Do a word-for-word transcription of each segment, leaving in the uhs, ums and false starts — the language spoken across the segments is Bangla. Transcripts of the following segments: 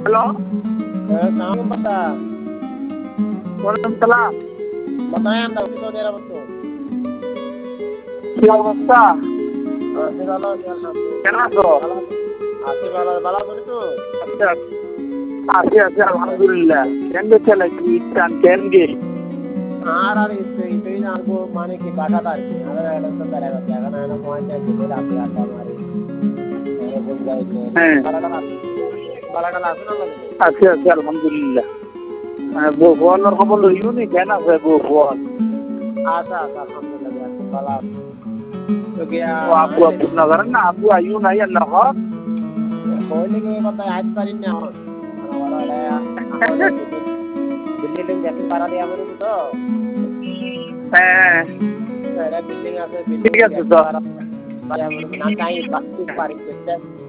হ্যালো, সালাম বাতা ওয়ালাইকুম সালাম। बताएं हम दाऊद सऊदी अरब तो কি অবস্থা? আছি ভালো আছি আলহামদুলিল্লাহ কেন আছো? ভালো আছি ভালো ভালো আছি তো আচ্ছা, আছি আছি আলহামদুলিল্লাহ। কেন চলে কি চান কেন গে? আর আর ইসে ইসে জানবো মানে কি বাসাটা আর কি আর এটা তো বেড়ে গেছে এখন এনে পয়েন্ট আছে যে রাতে আড্ডা মারি এনে কোন যাইলে হ্যাঁ, বালাটা বালাটা আছে না লাগে আছি আছি আলহামদুলিল্লাহ। বউ বলার খবর লইও নি কেন আছে বউ বল? আচ্ছা আচ্ছা আলহামদুলিল্লাহ ভালো আছি তো গিয়া ও আব্বু আব্বু না করেন না আব্বু আইও নাই আল্লাহ ঘর। কইলে কি কথা আজ পারিন না এখন আমার ওরা বিল্ডিং দেখতে পারা দিয়ে আমি তো হ্যাঁ এটা বিল্ডিং আছে ঠিক আছে তো। না চাই বাকি পারি করতে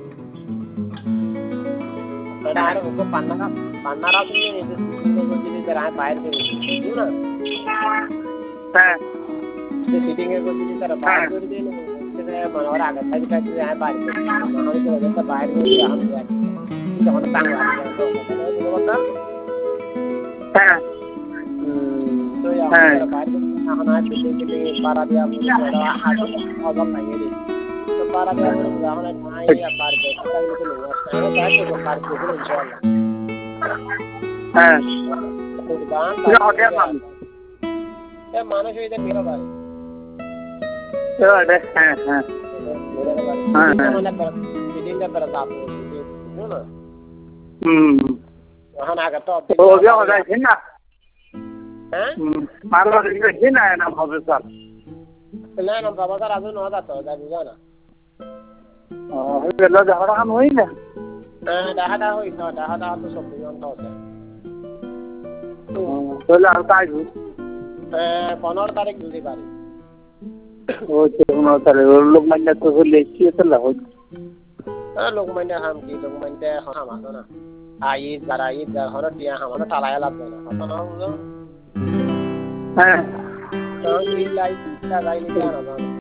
এটা আর ওকে পান্নারা পান্নারা শুনে নিতে শুনে করতে দিতে রায় বাইরে করে দিই না হ্যাঁ যে সিটিং এর করতে দিতে তারা বাইরে করে দিই সেটা মানে ওরা আগে থেকে কাজ দিয়ে আয় বাইরে করে মানে ওই তো বাইরে করে দিয়ে আমি যাই যখন টাঙ্গ আছে তো কথা হ্যাঁ তো আমরা বাইরে এখন আর বিল্ডিং বিল্ডিং পারা দিয়ে আমি ওরা আগে অবল লাগিয়ে দিই তো পারা দিয়ে আমি যখন নাই আর পার করে তাহলে তো লোক আসে তাই তো পার করে ইনশাআল্লাহ হ্যাঁ কুরবান এটা হোটেল নাম। এ মানুষ হইতে মেরা ভাই এটা হ্যাঁ হ্যাঁ হ্যাঁ হ্যাঁ মানে বিল্ডিংটা পরে তাপ না হুম এখন আগে তো ও যে যাইছেন না হ্যাঁ মারলা দেখে না না হবে স্যার। না না বাবা স্যার আজ ন দাঁত যাবি না ও হইলো যাওয়ার কাম হই না। হ্যাঁ ডাহাটা হই না ডাহাটা তো সব জন তো আছে তাহলে আর কাজ হ্যাঁ পনেরো তারিখ দিতে পারি ও পনেরো তারিখ লোক মাইনা তো হলে কি তাহলে হয় হ্যাঁ লোক মাইনা হাম কি লোক মাইনা হাম আসো না আইদ যারা ঈদ যারা হলো টিয়া হামানো টালায় লাগবে না কথা না বুঝো হ্যাঁ তো ঈদ লাই ঈদ যাইনি কেন